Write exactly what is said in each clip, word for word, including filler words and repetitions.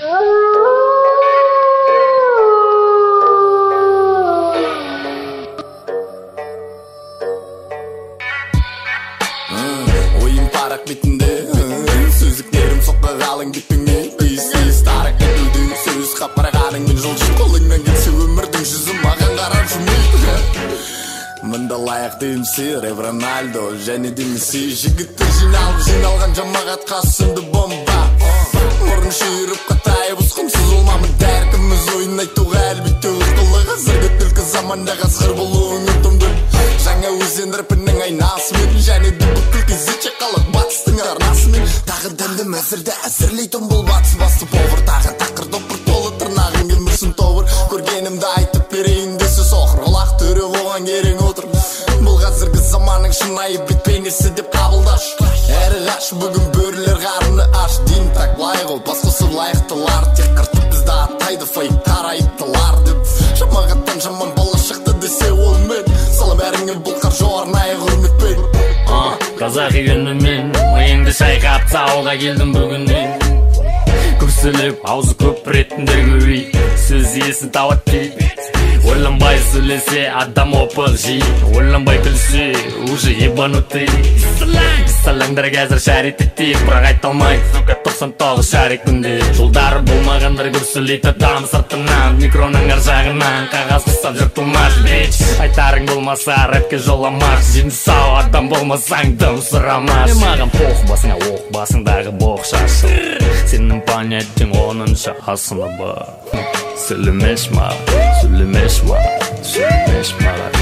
Oyun parak bitinde Sözlüklerim sokka kalın gittinge Kıyız kıyız tarak etildi Söz kapara kalın gün жылжып Қолыңнан кетсе өмірдің жүзі маған қарап жүрмейді Мында лайық деймсі Рэп Рональдо және де Месси Жігіттер жиналып жиналған жамағатқа сынды бомба Мұрын шүйіріп қатайып ұсқынсыз олмамын Дәркіміз ойын айтуға әлбетте ұқтылы Қазіргі түлкі заманда қасқыр болуың ұтымды Жаңа өзен рэпінің айнасымен және де бүкіл кезече қалық батыстың арнасымен Тағы дәмді мәзірді әсірлейтін бұл батыс басты повар Тағы тақыр допыр толы тырнағың келмірсін тобыр Көргенімді айтып берейін десе соқыр Олақ түрі оған керең отыр Бұл қазіргі заманның шынайы бетпейнесі деп қабылдаш Әрі ғаш бүгін бөрілер қарыны аш Дейін так лайық ол басқасы лайықтылар Тек қыртып бізді аттайды фейктар айыптылар деп Жамағаттан жаман бала шықты десе ол мен Салам әріңе бұл қаржы арнайы құрметпен Қазақ үйінімен миыңды шайқап сауылға келдім бүгіннен Көпсіліп аузы көп ретіндер көбей Сөз иесін тауат кей Ойланбай сөйлесе адам опық жей Ойланбай күлсе уже ебанутый Салаңдар қазір шаритетті Бірақ айталмайды сука тоқсан тоғыз шарик күнде Жолдары болмағандар көрсілейді адам сыртынан Микроның ар жағынан қағаз қыстап жыртылмаш бич Айтарың болмаса рэпке жоламаш Жинді сау адам болмасаң дым сұрамаш Маған поқ басыңа оқ басыңдағы боқ шашы Сенің понятың оныншы асыны бар Сөйлемеш маған, сөйлемеш маған, сөйлемеш маған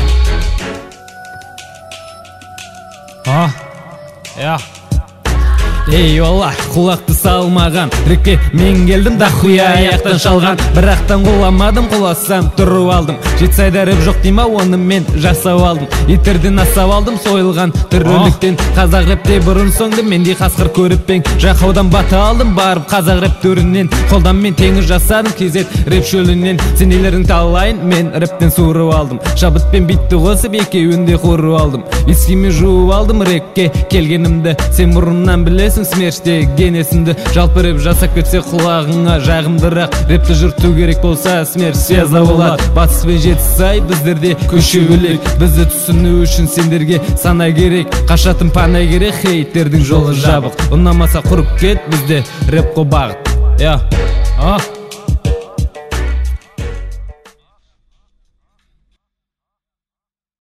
А, я Ей олар, құлақты салмаған Рекке мен келдім да хуя аяқтан шалған Бірақтан құламадым, құласам тұрып алдым Жетсайда рэп жоқ дейма, оны мен жасап алдым Итерден асап алдым, сойылған түріліктен Қазақ рэпте бұрын соңды, мендей қасқыр көріп пен Жақаудан бата алдым, барып қазақ рэп төрінен Қолдан мен теңіз жасадым, кезет рэп шөлінен Сенелерің талайын, мен рэптен суырып алдым Шабыт пен битті қосып, екеуінде құрып алдым Ескіме жуып алдым рекке келгенімді Сен бұрыннан білесің смерште генесімді жалпы рэп жасап кетсе құлағыңа жағымдырақ рэпті жұрту керек болса смерш связа болады батыс пен жетісай біздерде көше бөлек бізді түсіну үшін сендерге сана керек қашатын пана керек хейтердің жолы жабық ұнамаса құрып кет бізде рэп қой бағыт я